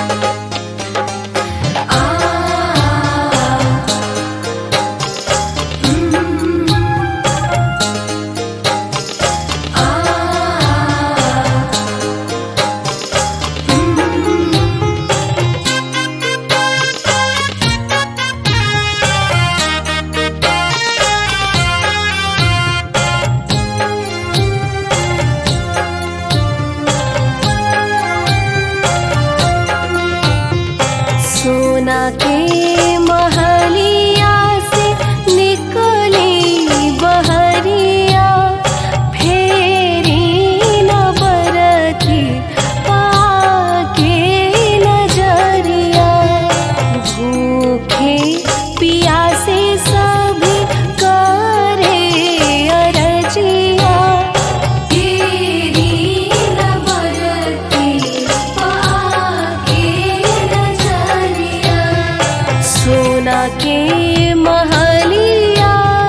सोना के महलिया से निकली बहरिया, फेरी न बरती पाके नजरिया। भूखे पियासे सभी करे अरजिया, फेरी न बरती पाके नजरिया। सोना के महलिया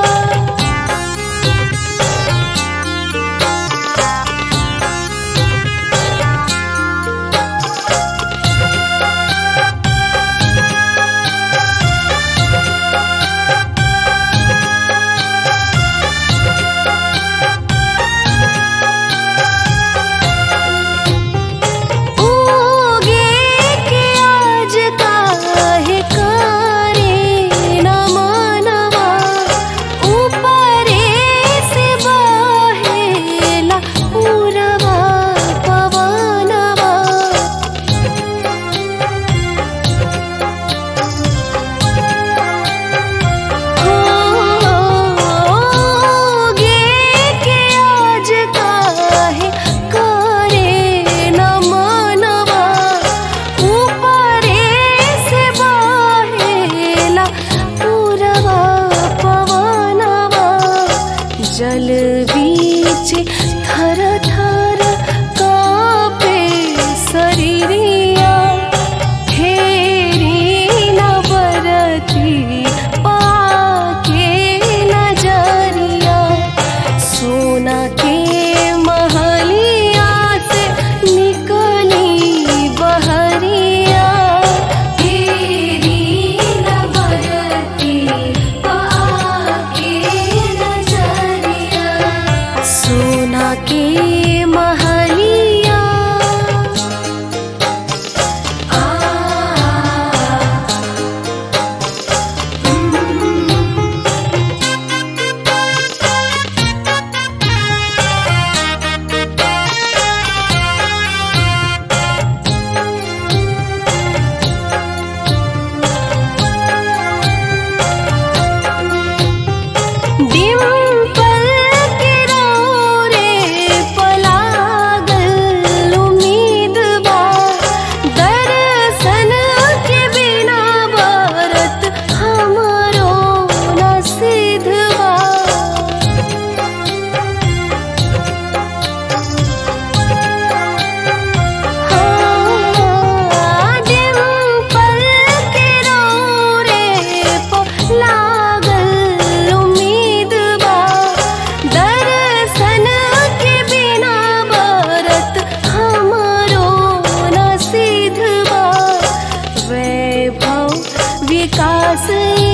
जल बीच थर थर कांपे शरीरिया, फेरी न बरती पाके नजरिया। सोना के महलिया से निकली बहरिया, फेरी न बरती पाके नजरिया। सोना के महलिया विकास